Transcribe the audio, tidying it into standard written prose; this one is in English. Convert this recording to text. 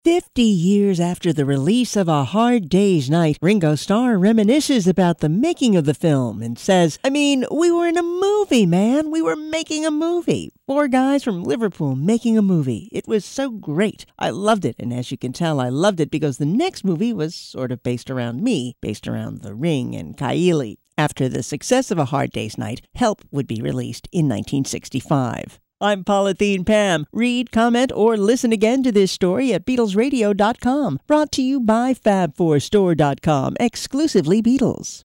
50 years after the release of A Hard Day's Night, Ringo Starr reminisces about the making of the film and says, we were in a movie, man. We were making a movie. 4 guys from Liverpool making a movie. It was so great. I loved it, and as you can tell, I loved it because the next movie was sort of based around me, based around The Ring and Kylie. After the success of A Hard Day's Night, Help would be released in 1965. I'm Polythene Pam. Read, comment, or listen again to this story at BeatlesRadio.com. Brought to you by Fab4Store.com, exclusively Beatles.